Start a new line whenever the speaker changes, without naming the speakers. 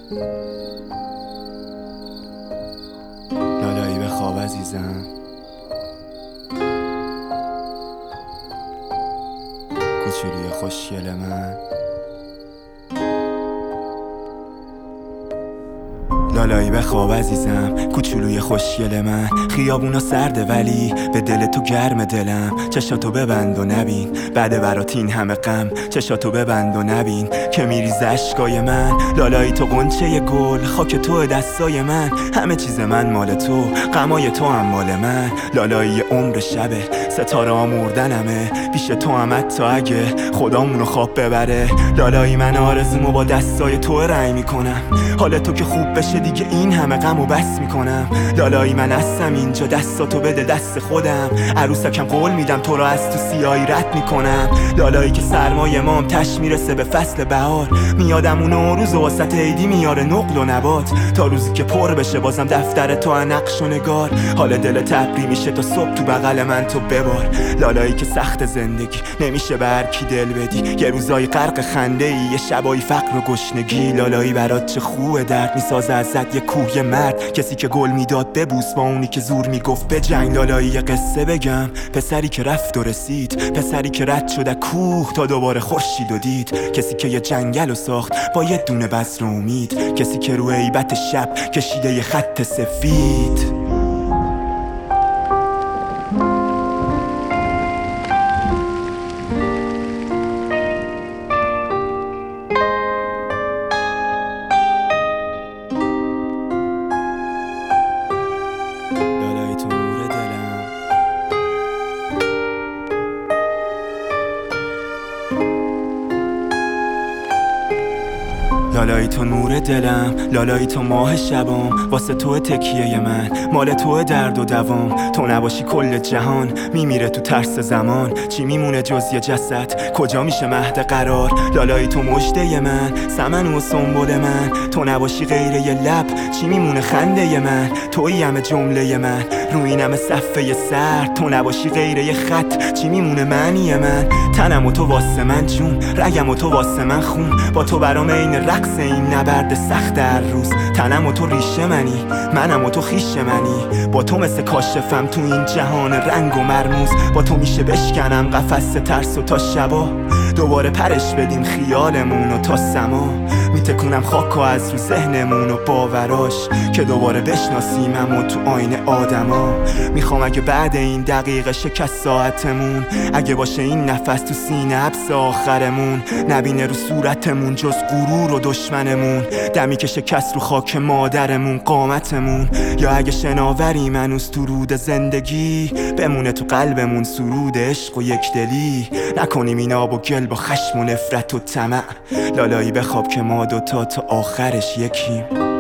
لالایی به خواب عزیزم، کوچولوی خوشگل من. لالایی به خواب عزیزم، کوچولوی خوشگل من. خیابونا سرده ولی به دل تو گرم دلم. چشاتو ببند و نبین بعد برات این همه غم. چشاتو ببند و نبین که میریزه اشکای من. لالایی تو غنچه گل، خاک تو دستای من. همه چیز من مال تو، غمای تو هم مال من. لالایی عمر شبه، ستاره ها مردنمه. پیش تو هم حتی اگه خدامونو خواب ببره. لالایی من آرزومو با دستای تو رنگ میکنم. حال تو که خوب بشه دیگه این همه غمو بس میکنم. لالایی من هستم اینجا، دستاتو بده دست خودم. عروسکم قول میدم تو را از تو سیاهی رد میکنم. لالایی که سرمای مام تش میرسه به فصل بهار. میادم اون روز و واسط عیدی میاره نقل و نبات. تا روزی که پر بشه بازم دفتر تو نقش و نگار. حال دل تبری میشه تا صبح تو بغل من تو ببار. لالایی که سخت زندگی نمیشه به هر کی دل بدی. یه روزای غرق خنده ای، یه شبای فقر و گشنگی. لالایی برات چه خوبه درد میسازه ازت یه کوه مرد. کسی که گل میداد ببوس با اونی که زور میگفت به جنگ. لالایی یه قصه بگم، پسری که رفت و رسید. پسری که رد شده کوه تا دوباره خورشید و دید. کسی که یه جنگل رو ساخت با یه دونه بذر امید. کسی که رو هیبت شب کشیده یه خط سفید. لالایی تو نور دلم، لالایی تو ماه شبام. واسه تو تکیه من، مال تو درد و دوام. تو نباشی کل جهان میمیره تو ترس زمان. چی میمونه جز یه جسد، کجا میشه مهد قرار. لالایی تو مژده من، سمن و سنبل من. تو نباشی غیر یه لب، چی میمونه خنده من. تویی همه جمله من، روی این همه صفحه سرد. تو نباشی غیر یه خط، چی میمونه معنی من. تنم و تو واسه من جون، رگم و تو واسه من خون. با تو برام این رقص این نبرد سخت هر روز. تنم و تو ریشه منی، منم و تو خیش منی. با تو مثل کاشفم تو این جهان رنگ و مرموز. با تو میشه بشکنم قفس ترس و تا شبا دوباره پرش بدیم خیالمون و تا سما. میتکونم خاکو از رو ذهنمون و باوراش که دوباره بشناسیمم و تو آینه آدما. میخوام اگه بعد این دقیقه شکست ساعتمون، اگه باشه این نفس تو سینه حبس آخرمون، نبینه رو صورتمون جز غرور و دشمنمون. دمی که شکست رو خاک مادرمون قامتمون. یا اگه شناوریم هنوز تو رود زندگی، بمونه تو قلبمون سرود عشق و یک دلی. نکنیم این آب و گل با خشم و نفرت و طمع. لالایی بخواب که ما دوتا تا آخرش یکیم.